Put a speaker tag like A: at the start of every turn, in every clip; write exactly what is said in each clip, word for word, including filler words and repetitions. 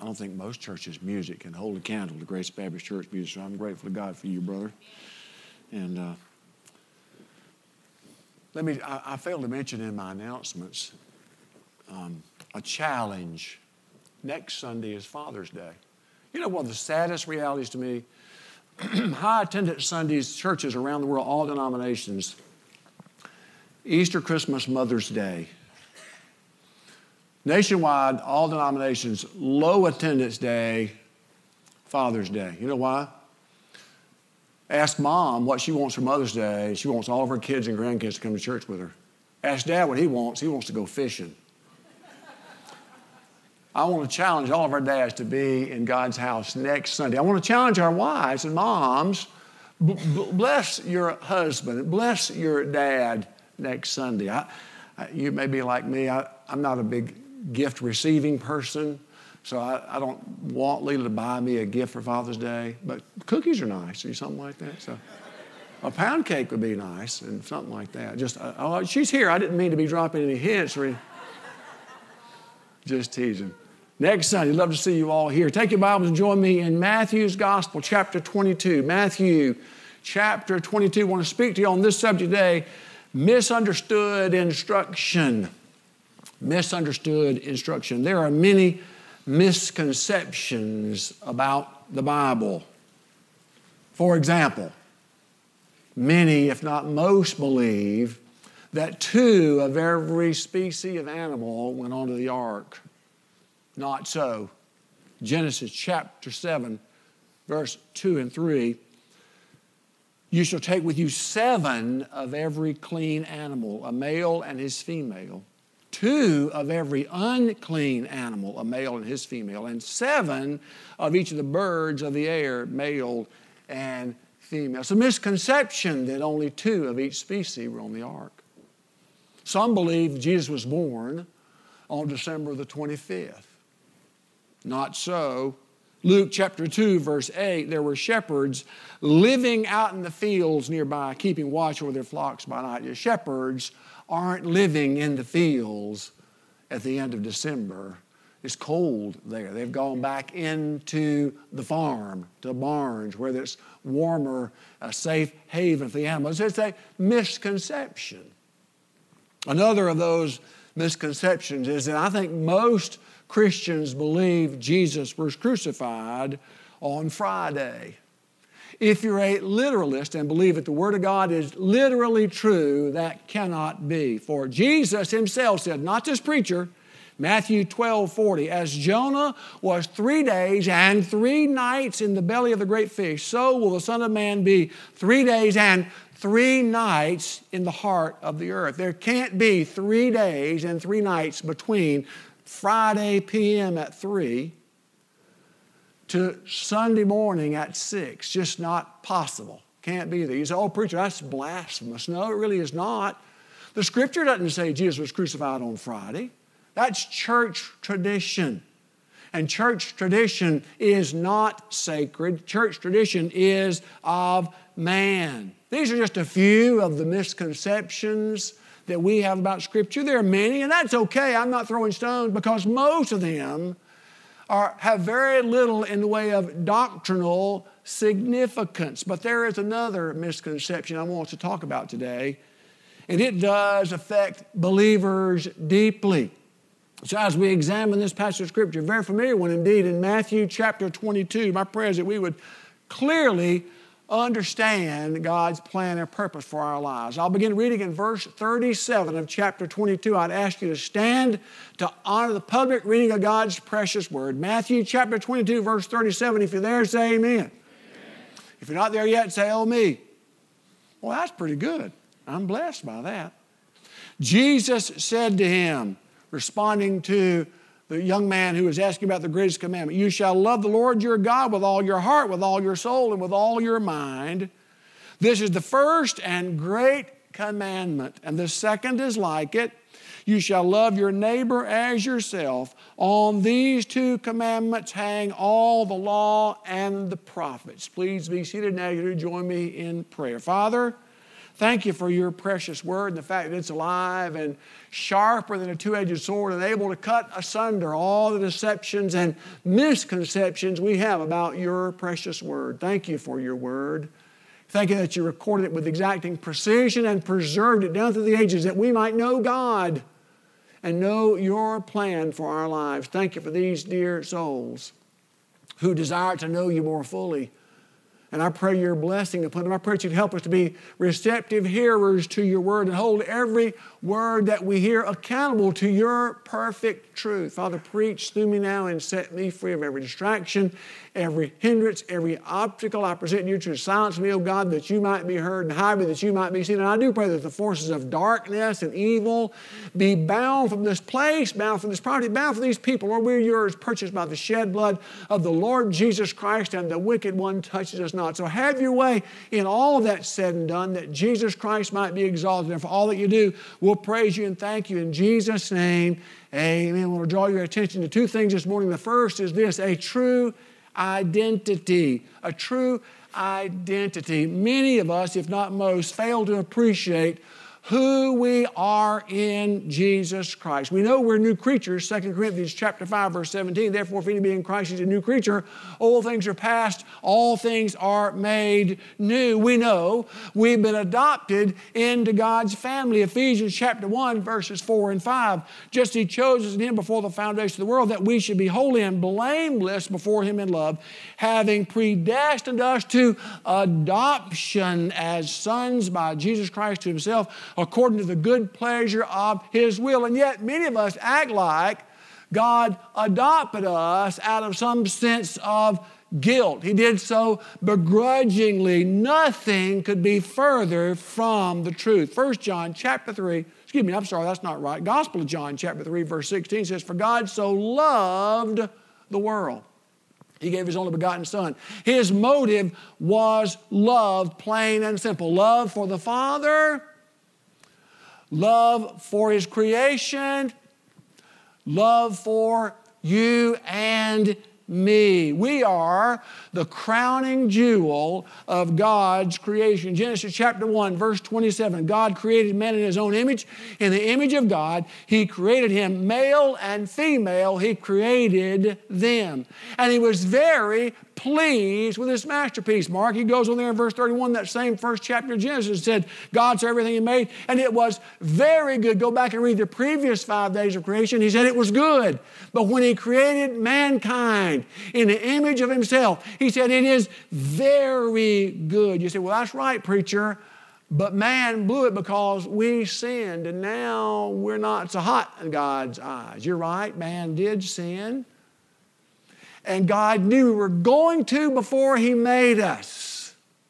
A: don't think most churches' music can hold a candle to Grace Baptist Church music, so I'm grateful to God for you, brother. And uh, let me, I, I failed to mention in my announcements um, a challenge. Next Sunday is Father's Day. You know, one of the saddest realities to me, high attendance Sundays, churches around the world, all denominations, Easter, Christmas, Mother's Day. Nationwide, all denominations, low attendance day, Father's Day. You know why? Ask Mom what she wants for Mother's Day. She wants all of her kids and grandkids to come to church with her. Ask Dad what he wants. He wants to go fishing. I want to challenge all of our dads to be in God's house next Sunday. I want to challenge our wives and moms. B- b- bless your husband. Bless your dad next Sunday. I, I, you may be like me. I, I'm not a big gift-receiving person, so I, I don't want Leela to buy me a gift for Father's Day. But cookies are nice or something like that. So a pound cake would be nice and something like that. Just, uh, oh, she's here. I didn't mean to be dropping any hints or any, just teasing. Next Sunday, love to see you all here. Take your Bibles and join me in Matthew's Gospel, chapter twenty-two. Matthew, chapter twenty-two. I want to speak to you on this subject today, misunderstood instruction. Misunderstood instruction. There are many misconceptions about the Bible. For example, many, if not most, believe that two of every species of animal went onto the ark. Not so. Genesis chapter seven, verse two and three. You shall take with you seven of every clean animal, a male and his female, two of every unclean animal, a male and his female, and seven of each of the birds of the air, male and female. It's a misconception that only two of each species were on the ark. Some believe Jesus was born on December the twenty-fifth. Not so. Luke chapter two, verse eight, there were shepherds living out in the fields nearby, keeping watch over their flocks by night. The shepherds aren't living in the fields at the end of December. It's cold there. They've gone back into the farm, to barns, where there's warmer, a safe haven for the animals. It's a misconception. Another of those misconceptions is that I think most Christians believe Jesus was crucified on Friday. If you're a literalist and believe that the Word of God is literally true, that cannot be. For Jesus himself said, not this preacher, Matthew twelve forty, as Jonah was three days and three nights in the belly of the great fish, so will the Son of Man be three days and three nights in the heart of the earth. There can't be three days and three nights between Friday p m at three to Sunday morning at six. Just not possible. Can't be there. You say, oh, preacher, that's blasphemous. No, it really is not. The Scripture doesn't say Jesus was crucified on Friday. That's church tradition. And church tradition is not sacred. Church tradition is of man. These are just a few of the misconceptions that we have about Scripture. There are many, and that's okay. I'm not throwing stones because most of them are, have very little in the way of doctrinal significance. But there is another misconception I want to talk about today, and it does affect believers deeply. So as we examine this passage of Scripture, very familiar one indeed, in Matthew chapter twenty-two, my prayer is that we would clearly understand God's plan and purpose for our lives. I'll begin reading in verse thirty-seven of chapter twenty-two. I'd ask you to stand to honor the public reading of God's precious word. Matthew chapter twenty-two, verse thirty-seven. If you're there, say amen. Amen. If you're not there yet, say, oh, me. Well, that's pretty good. I'm blessed by that. Jesus said to him, responding to the young man who was asking about the greatest commandment, you shall love the Lord your God with all your heart, with all your soul, and with all your mind. This is the first and great commandment. And the second is like it. You shall love your neighbor as yourself. On these two commandments hang all the law and the prophets. Please be seated now. You join me in prayer. Father, Thank you for your precious word and the fact that it's alive and sharper than a two-edged sword and able to cut asunder all the deceptions and misconceptions we have about your precious word. Thank you for your word. Thank you that you recorded it with exacting precision and preserved it down through the ages that we might know God and know your plan for our lives. Thank you for these dear souls who desire to know you more fully. And I pray your blessing upon them. I pray that you'd help us to be receptive hearers to your word and hold every word that we hear accountable to your perfect truth. Father, preach through me now and set me free of every distraction, every hindrance, every obstacle. I present you to silence me, O God, that you might be heard, and hide me that you might be seen. And I do pray that the forces of darkness and evil be bound from this place, bound from this property, bound from these people. Lord, we're yours, purchased by the shed blood of the Lord Jesus Christ, and the wicked one touches us not. So have your way in all of that said and done, that Jesus Christ might be exalted. And for all that you do, we'll praise you and thank you in Jesus' name. Amen. I want to draw your attention to two things this morning. The first is this: a true identity. A true identity. Many of us, if not most, fail to appreciate who we are in Jesus Christ. We know we're new creatures, Second Corinthians chapter five, verse seventeen. Therefore, if any be in Christ, he's a new creature. All things are past, all things are made new. We know we've been adopted into God's family. Ephesians chapter one, verses four and five. Just as he chose us in him before the foundation of the world, that we should be holy and blameless before him in love, having predestined us to adoption as sons by Jesus Christ to himself, according to the good pleasure of his will. And yet many of us act like God adopted us out of some sense of guilt. He did so begrudgingly. Nothing could be further from the truth. First John chapter three, excuse me, I'm sorry, that's not right. Gospel of John chapter three, verse sixteen says, "For God so loved the world, he gave his only begotten Son." His motive was love, plain and simple. Love for the Father, love for his creation, love for you and me. We are the crowning jewel of God's creation. Genesis chapter one, verse twenty-seven. God created man in his own image. In the image of God, he created him, male and female, he created them. And he was very pleased with his masterpiece. Mark, he goes on there in verse thirty-one, that same first chapter of Genesis, said, God saw everything he made, and it was very good. Go back and read the previous five days of creation. He said it was good. But when he created mankind in the image of himself, he said it is very good. You say, well, that's right, preacher, but man blew it because we sinned, and now we're not so hot in God's eyes. You're right, man did sin. And God knew we were going to before he made us.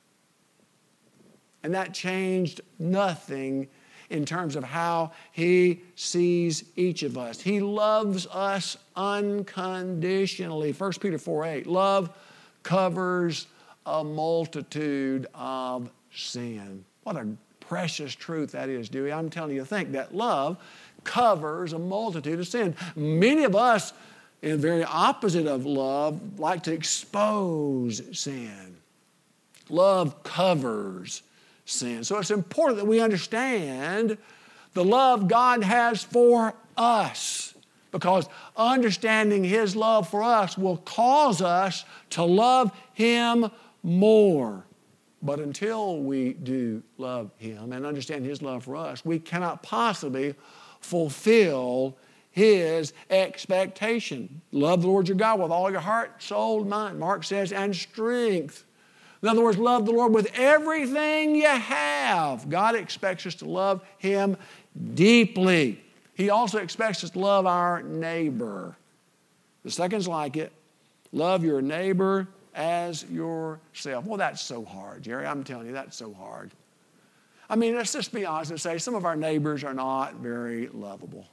A: And that changed nothing in terms of how he sees each of us. He loves us unconditionally. First Peter four eight, love covers a multitude of sin. What a precious truth that is, Dewey. I'm telling you, think that love covers a multitude of sin. Many of us, in the very opposite of love, like to expose sin. Love covers sin. So it's important that we understand the love God has for us, because understanding his love for us will cause us to love him more. But until we do love him and understand his love for us, we cannot possibly fulfill his expectation. Love the Lord your God with all your heart, soul, mind. Mark says, and strength. In other words, love the Lord with everything you have. God expects us to love him deeply. He also expects us to love our neighbor. The second's like it. Love your neighbor as yourself. Well, that's so hard, Jerry. I'm telling you, that's so hard. I mean, let's just be honest and say some of our neighbors are not very lovable.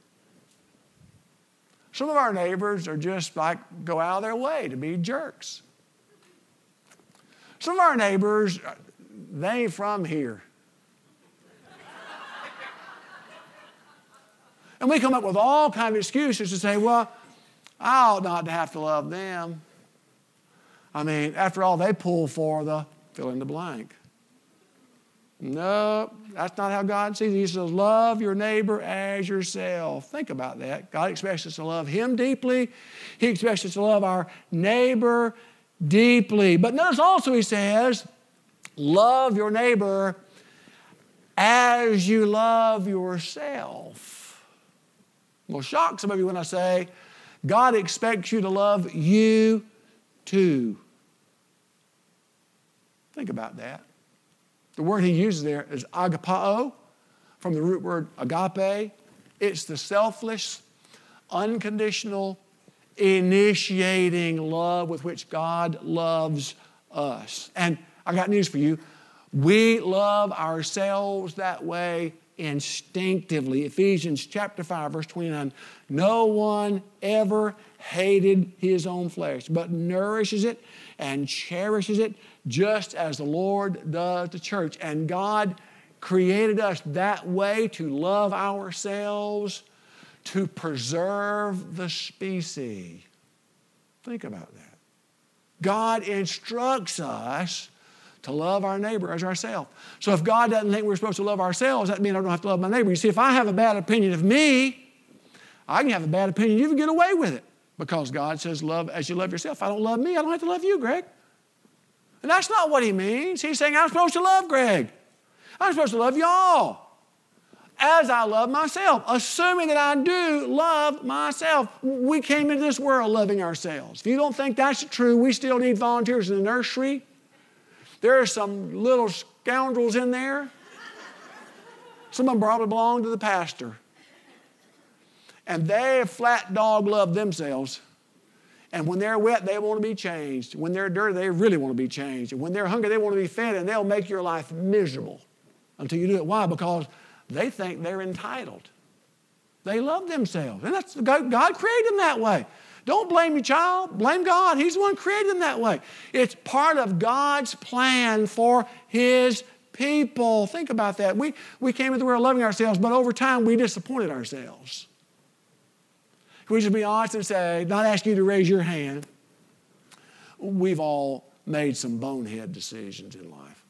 A: Some of our neighbors are just like go out of their way to be jerks. Some of our neighbors, they ain't from here. And we come up with all kinds of excuses to say, well, I ought not to have to love them. I mean, after all, they pull for the fill in the blank. No, that's not how God sees it. He says, love your neighbor as yourself. Think about that. God expects us to love Him deeply. He expects us to love our neighbor deeply. But notice also He says, love your neighbor as you love yourself. Will shock some of you when I say, God expects you to love you too. Think about that. The word He uses there is agapao, from the root word agape. It's the selfless, unconditional, initiating love with which God loves us. And I got news for you. We love ourselves that way instinctively. Ephesians chapter five, verse twenty-nine. No one ever hated his own flesh, but nourishes it and cherishes it, just as the Lord does the church. And God created us that way to love ourselves, to preserve the species. Think about that. God instructs us to love our neighbor as ourselves. So if God doesn't think we're supposed to love ourselves, that means I don't have to love my neighbor. You see, if I have a bad opinion of me, I can have a bad opinion. You can get away with it because God says, love as you love yourself. If I don't love me, I don't have to love you, Greg. And that's not what He means. He's saying, I'm supposed to love Greg. I'm supposed to love y'all as I love myself, assuming that I do love myself. We came into this world loving ourselves. If you don't think that's true, we still need volunteers in the nursery. There are some little scoundrels in there. Some of them probably belong to the pastor. And they flat dog love themselves. And when they're wet, they want to be changed. When they're dirty, they really want to be changed. And when they're hungry, they want to be fed, and they'll make your life miserable until you do it. Why? Because they think they're entitled. They love themselves. And that's God, God created them that way. Don't blame your child. Blame God. He's the one who created them that way. It's part of God's plan for His people. Think about that. We, we came into the world loving ourselves, but over time we disappointed ourselves. We should be honest and say, not ask you to raise your hand. We've all made some bonehead decisions in life.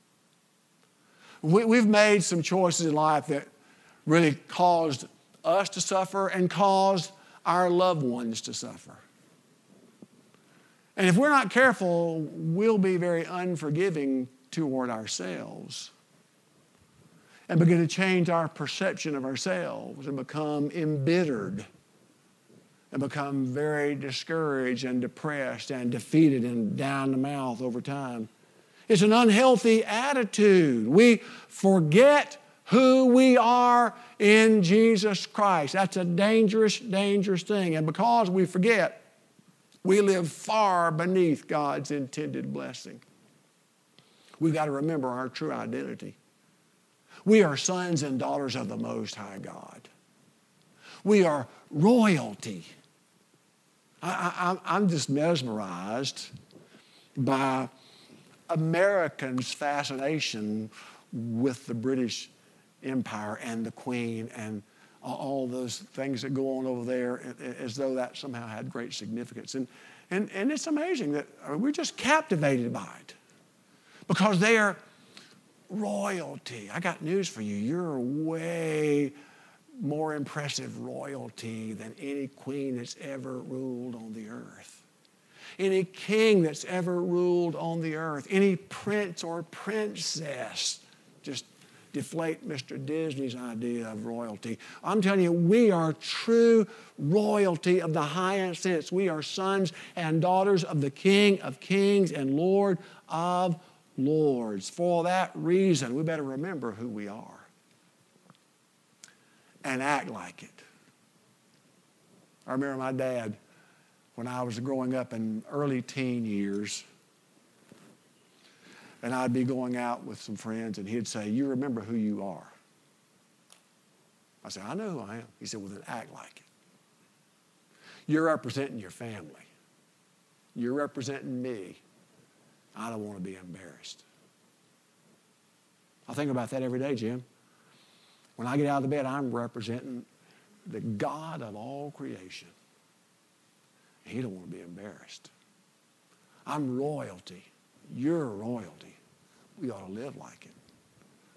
A: We, we've made some choices in life that really caused us to suffer and caused our loved ones to suffer. And if we're not careful, we'll be very unforgiving toward ourselves and begin to change our perception of ourselves and become embittered and become very discouraged and depressed and defeated and down the mouth over time. It's an unhealthy attitude. We forget who we are in Jesus Christ. That's a dangerous, dangerous thing. And because we forget, we live far beneath God's intended blessing. We've got to remember our true identity. We are sons and daughters of the Most High God. We are royalty. I, I, I'm just mesmerized by Americans' fascination with the British Empire and the Queen and all those things that go on over there as though that somehow had great significance. And, and, and it's amazing that we're just captivated by it because they are royalty. I got news for you. You're way more impressive royalty than any queen that's ever ruled on the earth, any king that's ever ruled on the earth, any prince or princess. Just deflate Mister Disney's idea of royalty. I'm telling you, we are true royalty of the highest sense. We are sons and daughters of the King of Kings and Lord of Lords. For that reason, we better remember who we are and act like it. I remember my dad, when I was growing up in early teen years, and I'd be going out with some friends, and he'd say, you remember who you are. I said, I know who I am. He said, well, then act like it. You're representing your family. You're representing me. I don't want to be embarrassed. I think about that every day, Jim. When I get out of the bed, I'm representing the God of all creation. He don't want to be embarrassed. I'm royalty. You're royalty. We ought to live like it.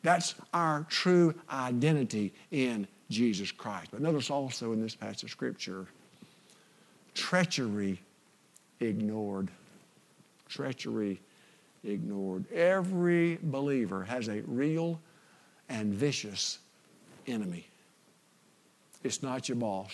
A: That's our true identity in Jesus Christ. But notice also in this passage of Scripture, treachery ignored. Treachery ignored. Every believer has a real and vicious enemy. It's not your boss.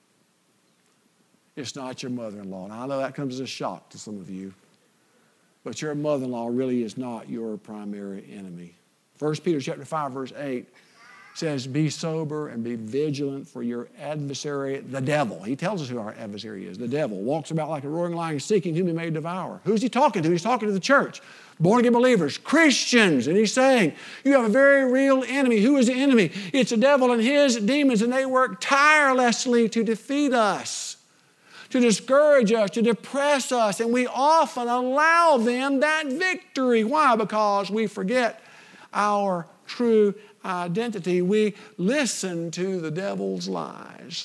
A: It's not your mother-in-law. And I know that comes as a shock to some of you. But your mother-in-law really is not your primary enemy. First Peter chapter five, verse eight says, be sober and be vigilant, for your adversary, the devil. He tells us who our adversary is. The devil walks about like a roaring lion, seeking whom he may devour. Who's he talking to? He's talking to the church. Born-again believers, Christians. And he's saying, you have a very real enemy. Who is the enemy? It's the devil and his demons, and they work tirelessly to defeat us, to discourage us, to depress us, and we often allow them that victory. Why? Because we forget our true identity. We listen to the devil's lies.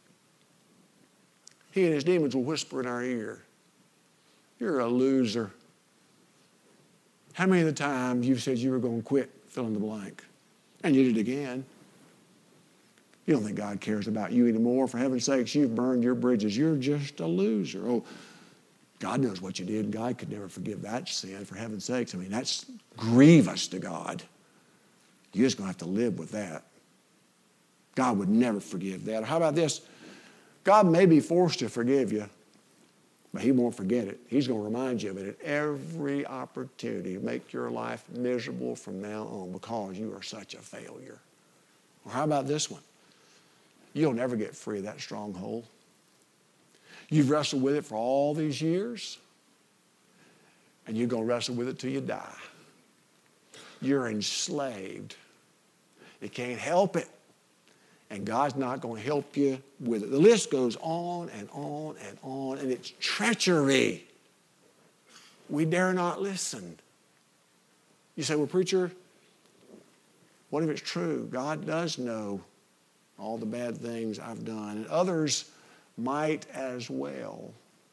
A: He and his demons will whisper in our ear, you're a loser. How many of the times you've said you were going to quit, fill in the blank, and you did it again? You don't think God cares about you anymore. For heaven's sakes, you've burned your bridges. You're just a loser. Oh, God knows what you did. God could never forgive that sin, for heaven's sakes. I mean, that's grievous to God. You're just going to have to live with that. God would never forgive that. Or how about this? God may be forced to forgive you, but he won't forget it. He's going to remind you of it at every opportunity to make your life miserable from now on because you are such a failure. Or how about this one? You'll never get free of that stronghold. You've wrestled with it for all these years, and you're going to wrestle with it till you die. You're enslaved. You can't help it. And God's not going to help you with it. The list goes on and on and on, and it's treachery. We dare not listen. You say, well, preacher, what if it's true? God does know all the bad things I've done, and others might as well.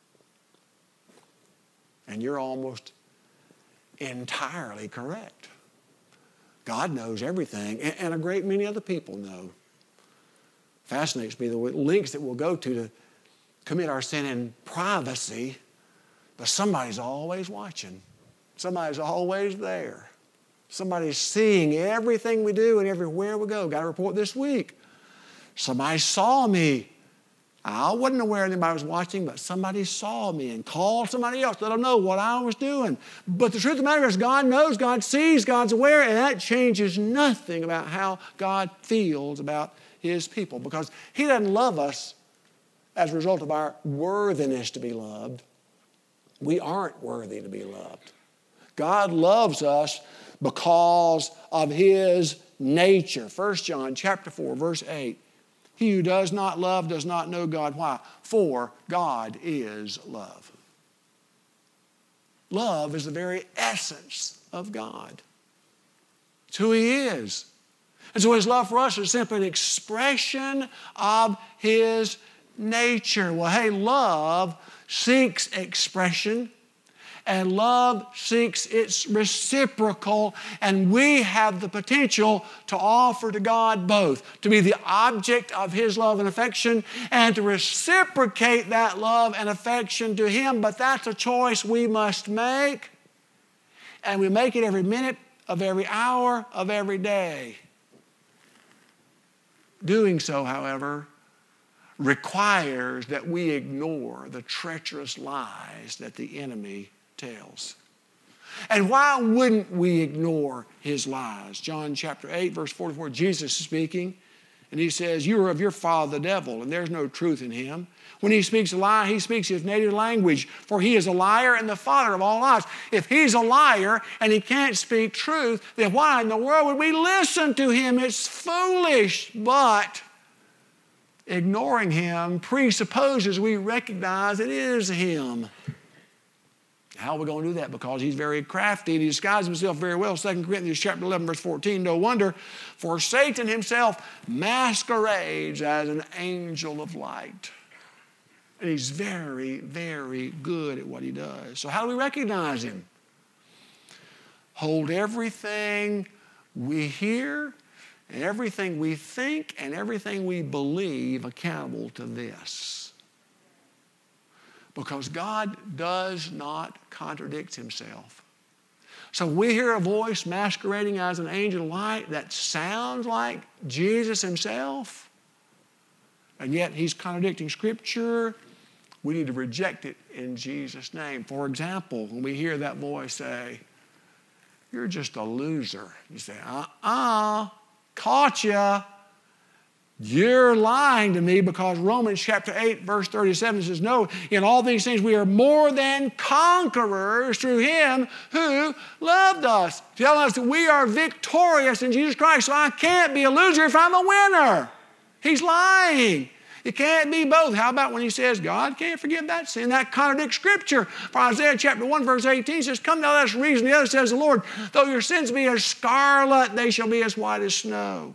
A: And you're almost entirely correct. God knows everything, and a great many other people know. Fascinates me the lengths that we'll go to to commit our sin in privacy, but somebody's always watching. Somebody's always there. Somebody's seeing everything we do and everywhere we go. Got a report this week. Somebody saw me. I wasn't aware anybody was watching, but somebody saw me and called somebody else, let them know what I was doing. But the truth of the matter is God knows, God sees, God's aware, and that changes nothing about how God feels about his people, because he doesn't love us as a result of our worthiness to be loved. We aren't worthy to be loved. God loves us because of his nature. First John chapter four, verse eight. He who does not love does not know God. Why? For God is love. Love is the very essence of God. It's who he is. And so his love for us is simply an expression of his nature. Well, hey, love seeks expression, and love seeks its reciprocal, and we have the potential to offer to God both, to be the object of his love and affection, and to reciprocate that love and affection to him. But that's a choice we must make, and we make it every minute of every hour of every day. Doing so, however, requires that we ignore the treacherous lies that the enemy tells. And why wouldn't we ignore his lies? John chapter eight, verse forty-four, Jesus is speaking, and he says, you are of your father the devil, and there's no truth in him. When he speaks a lie, he speaks his native language, for he is a liar and the father of all lies. If he's a liar and he can't speak truth, then why in the world would we listen to him? It's foolish. But ignoring him presupposes we recognize it is him. How are we going to do that? Because he's very crafty and he disguises himself very well. Second Corinthians chapter eleven, verse fourteen, no wonder, for Satan himself masquerades as an angel of light. And he's very, very good at what he does. So how do we recognize him? Hold everything we hear and everything we think and everything we believe accountable to this. Because God does not contradict himself. So we hear a voice masquerading as an angel of light that sounds like Jesus himself, and yet he's contradicting Scripture. We need to reject it in Jesus' name. For example, when we hear that voice say, "You're just a loser," you say, uh-uh, caught ya. You're lying to me, because Romans chapter eight, verse thirty-seven says, "No, in all these things we are more than conquerors through him who loved us." Telling us that we are victorious in Jesus Christ. So I can't be a loser if I'm a winner. He's lying. It can't be both. How about when he says God can't forgive that sin? That contradicts Scripture. For Isaiah chapter one, verse eighteen says, "Come now, let us reason." The other says, "The Lord, though your sins be as scarlet, they shall be as white as snow."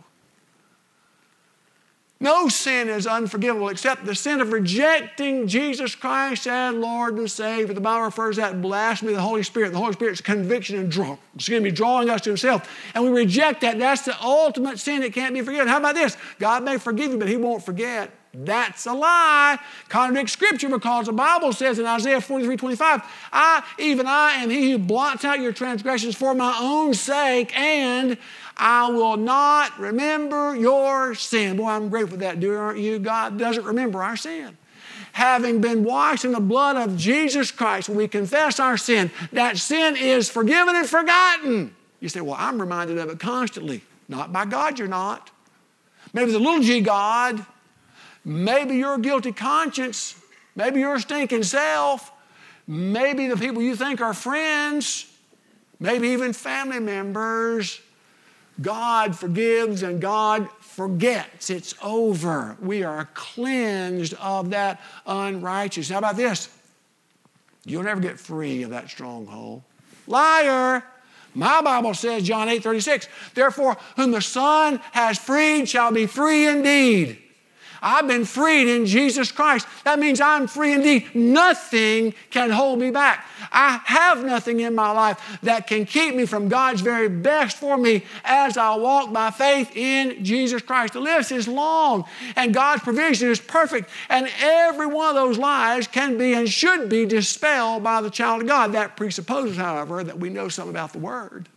A: No sin is unforgivable except the sin of rejecting Jesus Christ as Lord and Savior. The Bible refers to that blasphemy of the Holy Spirit. The Holy Spirit's conviction and draw, excuse me, drawing us to himself. And we reject that. That's the ultimate sin that can't be forgiven. How about this? God may forgive you, but he won't forget. That's a lie. Contradicts Scripture, because the Bible says in Isaiah forty-three, twenty-five, I, even I, am he who blots out your transgressions for my own sake, and I will not remember your sin. Boy, I'm grateful for that, dear, aren't you? God doesn't remember our sin. Having been washed in the blood of Jesus Christ, when we confess our sin, that sin is forgiven and forgotten. You say, "Well, I'm reminded of it constantly." Not by God, you're not. Maybe the little g God. Maybe your guilty conscience. Maybe your stinking self. Maybe the people you think are friends. Maybe even family members. God forgives and God forgets. It's over. We are cleansed of that unrighteousness. How about this? You'll never get free of that stronghold. Liar! My Bible says, John eight, thirty-six, "Therefore, whom the Son has freed shall be free indeed." I've been freed in Jesus Christ. That means I'm free indeed. Nothing can hold me back. I have nothing in my life that can keep me from God's very best for me as I walk by faith in Jesus Christ. The list is long, and God's provision is perfect, and every one of those lies can be and should be dispelled by the child of God. That presupposes, however, that we know something about the Word.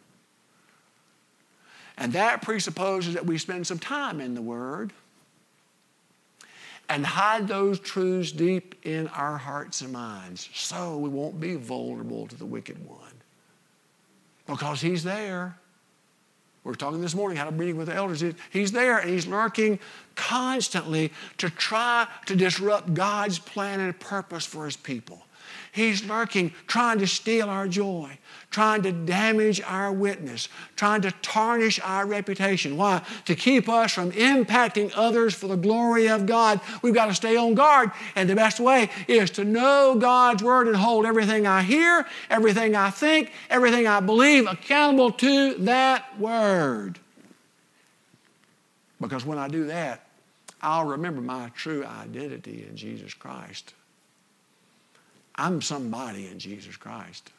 A: And that presupposes that we spend some time in the Word and hide those truths deep in our hearts and minds, so we won't be vulnerable to the wicked one. Because he's there. We were talking this morning, had a meeting with the elders. He's there, and he's lurking constantly to try to disrupt God's plan and purpose for his people. He's lurking, trying to steal our joy, trying to damage our witness, trying to tarnish our reputation. Why? To keep us from impacting others for the glory of God. We've got to stay on guard, and the best way is to know God's Word and hold everything I hear, everything I think, everything I believe accountable to that Word. Because when I do that, I'll remember my true identity in Jesus Christ. I'm somebody in Jesus Christ.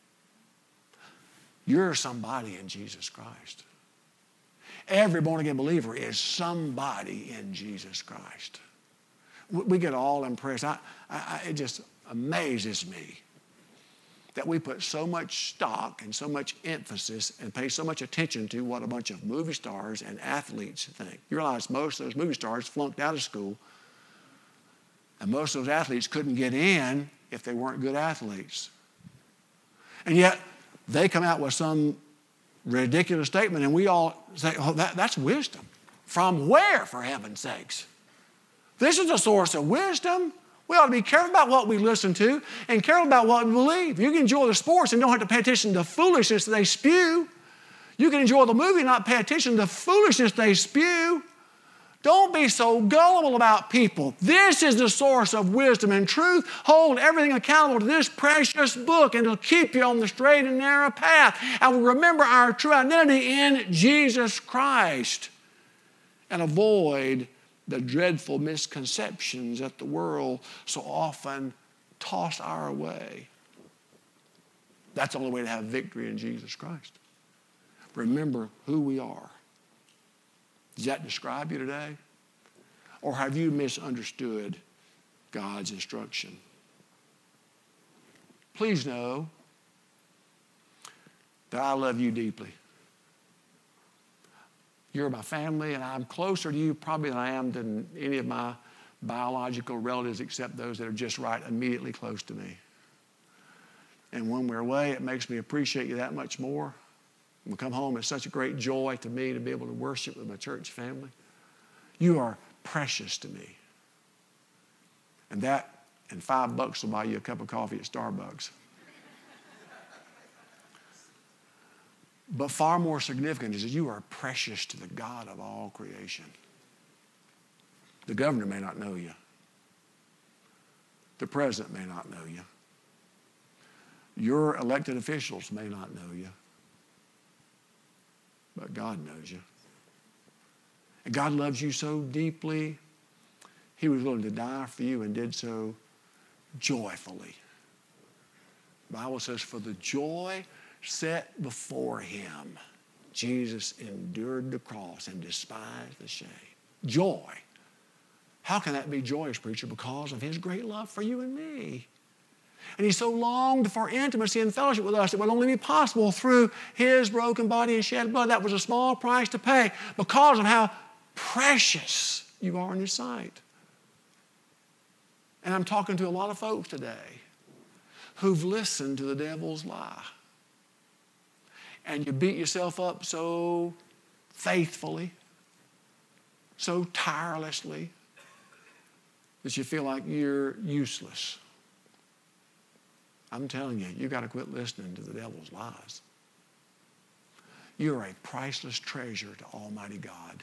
A: You're somebody in Jesus Christ. Every born-again believer is somebody in Jesus Christ. We get all impressed. I, I, it just amazes me that we put so much stock and so much emphasis and pay so much attention to what a bunch of movie stars and athletes think. You realize most of those movie stars flunked out of school, and most of those athletes couldn't get in if they weren't good athletes. And yet, they come out with some ridiculous statement, and we all say, "Oh, that, that's wisdom." From where, for heaven's sakes? This is a source of wisdom. We ought to be careful about what we listen to and careful about what we believe. You can enjoy the sports and don't have to pay attention to the foolishness that they spew. You can enjoy the movie and not pay attention to the foolishness they spew. Don't be so gullible about people. This is the source of wisdom and truth. Hold everything accountable to this precious book, and it'll keep you on the straight and narrow path. And we'll remember our true identity in Jesus Christ and avoid the dreadful misconceptions that the world so often toss our way. That's the only way to have victory in Jesus Christ. remember who we are. Does that describe you today? Or have you misunderstood God's instruction? Please know that I love you deeply. You're my family, and I'm closer to you probably than I am than any of my biological relatives except those that are just right immediately close to me. And when we're away, it makes me appreciate you that much more. When we come home, it's such a great joy to me to be able to worship with my church family. You are precious to me. And that and five bucks will buy you a cup of coffee at Starbucks. But far more significant is that you are precious to the God of all creation. The governor may not know you. The president may not know you. Your elected officials may not know you. But God knows you. And God loves you so deeply, he was willing to die for you and did so joyfully. The Bible says, for the joy set before him, Jesus endured the cross and despised the shame. Joy. How can that be joyous, preacher? Because of his great love for you and me. And he so longed for intimacy and fellowship with us. It would only be possible through his broken body and shed blood. That was a small price to pay because of how precious you are in his sight. And I'm talking to a lot of folks today who've listened to the devil's lie. And you beat yourself up so faithfully, so tirelessly, that you feel like you're useless. I'm telling you, you've got to quit listening to the devil's lies. You're a priceless treasure to Almighty God.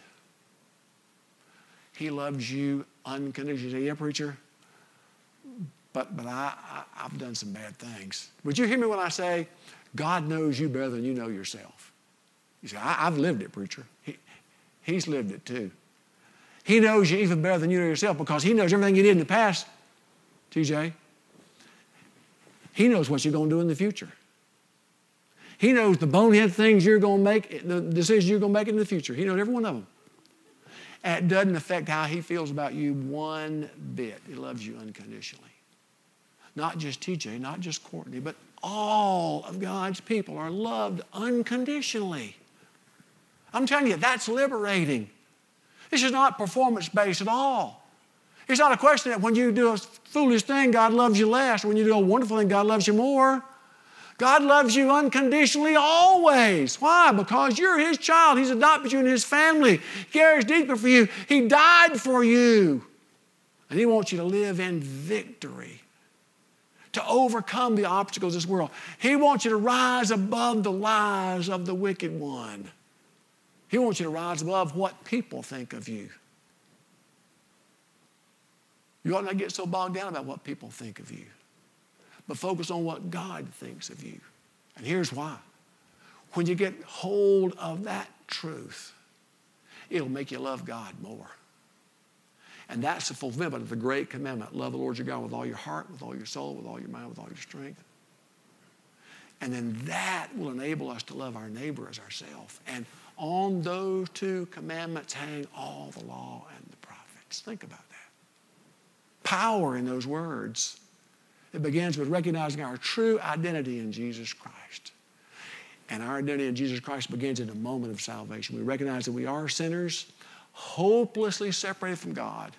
A: He loves you unconditionally. Yeah, preacher, but, but I, I, I've done some bad things. Would you hear me when I say, God knows you better than you know yourself? You say, I, I've lived it, preacher. He, he's lived it too. He knows you even better than you know yourself because he knows everything you did in the past, T J. He knows what you're going to do in the future. He knows the bonehead things you're going to make, the decisions you're going to make in the future. He knows every one of them. And it doesn't affect how he feels about you one bit. He loves you unconditionally. Not just T J, not just Courtney, but all of God's people are loved unconditionally. I'm telling you, that's liberating. This is not performance-based at all. It's not a question that when you do a foolish thing, God loves you less, or when you do a wonderful thing, God loves you more. God loves you unconditionally always. Why? Because you're his child. He's adopted you in his family. He cares deeply for you. He died for you. And he wants you to live in victory, to overcome the obstacles of this world. He wants you to rise above the lies of the wicked one. He wants you to rise above what people think of you. You ought not get so bogged down about what people think of you, but focus on what God thinks of you. And here's why. When you get hold of that truth, it'll make you love God more. And that's the fulfillment of the great commandment. Love the Lord your God with all your heart, with all your soul, with all your mind, with all your strength. And then that will enable us to love our neighbor as ourselves. And on those two commandments hang all the law and the prophets. Think about that. Power in those words. It begins with recognizing our true identity in Jesus Christ. And our identity in Jesus Christ begins in a moment of salvation. We recognize that we are sinners, hopelessly separated from God.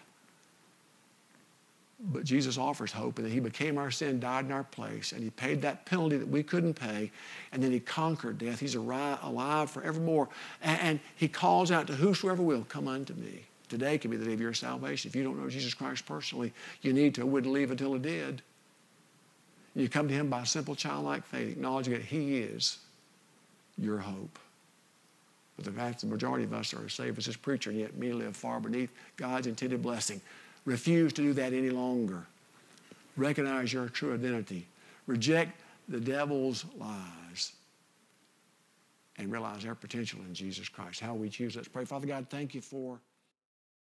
A: But Jesus offers hope, and that he became our sin, died in our place, and he paid that penalty that we couldn't pay, and then he conquered death. He's alive forevermore. And, and he calls out to whosoever will, come unto me. Today can be the day of your salvation. If you don't know Jesus Christ personally, you need to. I wouldn't leave until it did. You come to him by simple childlike faith, acknowledging that he is your hope. But the vast majority of us are saved as his preacher, and yet we live far beneath God's intended blessing. Refuse to do that any longer. Recognize your true identity. Reject the devil's lies. And realize our potential in Jesus Christ. How we choose. Let's pray. Father God, thank you for